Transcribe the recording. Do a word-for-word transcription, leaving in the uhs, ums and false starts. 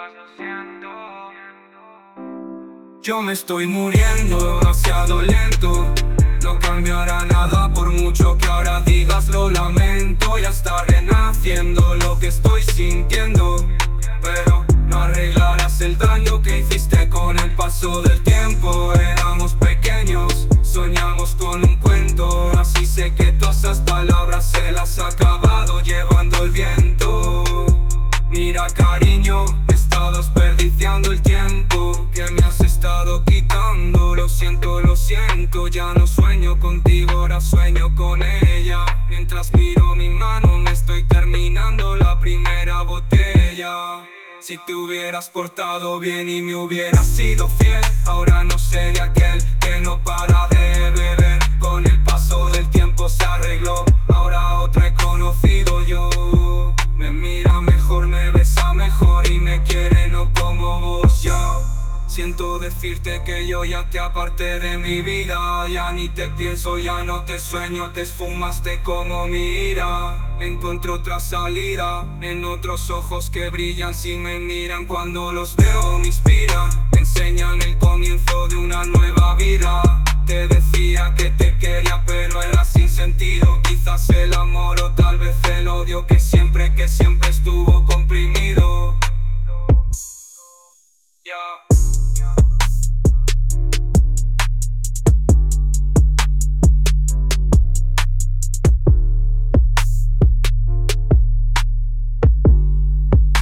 Yo me estoy muriendo demasiado lento. No cambiará nada por mucho que ahora digas lo lamento. Ya está renaciendo lo que estoy sintiendo, pero no arreglarás el daño que hiciste con el paso del tiempo. Éramos pequeños, soñamos con un cuento. Así sé que todas esas palabras se las ha acabado llevando el viento. Mira cariño, he estado desperdiciando el tiempo que me has estado quitando. Lo siento, lo siento, ya no sueño contigo, ahora sueño con ella. Mientras miro mi mano me estoy terminando la primera botella. Si te hubieras portado bien y me hubieras sido fiel, ahora no sería aquel que no para de beber. Con el paso del tiempo se arregló, ahora otra he conocido yo. Me mira mejor, me besa mejor y me quiere no como vos ya. Siento decirte que yo ya te aparté de mi vida. Ya ni te pienso, ya no te sueño, te esfumaste como mi ira. Encuentro otra salida en otros ojos que brillan si me miran. Cuando los veo me inspiran, me enseñan el comienzo de una nueva vida. Te decía que te quería pero era sin sentido. Quizás el amor o tal vez el odio que siempre, que siempre estuvo comprimido.